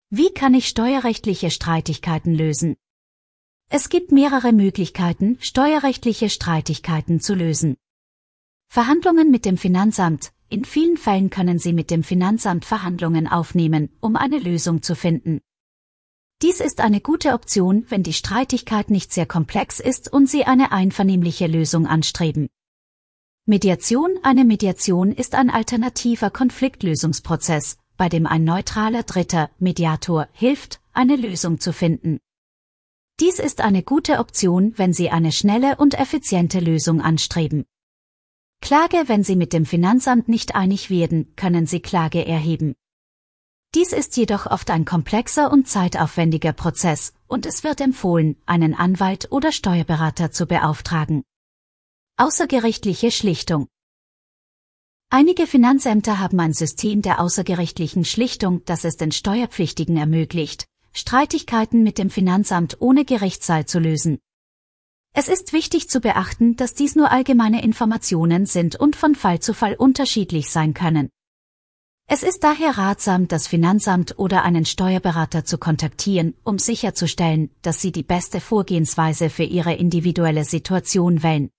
Wie kann ich steuerrechtliche Streitigkeiten lösen? Es gibt mehrere Möglichkeiten, steuerrechtliche Streitigkeiten zu lösen. Verhandlungen mit dem Finanzamt. In vielen Fällen können Sie mit dem Finanzamt Verhandlungen aufnehmen, um eine Lösung zu finden. Dies ist eine gute Option, wenn die Streitigkeit nicht sehr komplex ist und Sie eine einvernehmliche Lösung anstreben. Mediation. Eine Mediation ist ein alternativer Konfliktlösungsprozess, bei dem ein neutraler Dritter, Mediator, hilft, eine Lösung zu finden. Dies ist eine gute Option, wenn Sie eine schnelle und effiziente Lösung anstreben. Klage. Wenn Sie mit dem Finanzamt nicht einig werden, können Sie Klage erheben. Dies ist jedoch oft ein komplexer und zeitaufwendiger Prozess, und es wird empfohlen, einen Anwalt oder Steuerberater zu beauftragen. Außergerichtliche Schlichtung. Einige Finanzämter haben ein System der außergerichtlichen Schlichtung, das es den Steuerpflichtigen ermöglicht, Streitigkeiten mit dem Finanzamt ohne Gerichtssaal zu lösen. Es ist wichtig zu beachten, dass dies nur allgemeine Informationen sind und von Fall zu Fall unterschiedlich sein können. Es ist daher ratsam, das Finanzamt oder einen Steuerberater zu kontaktieren, um sicherzustellen, dass Sie die beste Vorgehensweise für Ihre individuelle Situation wählen.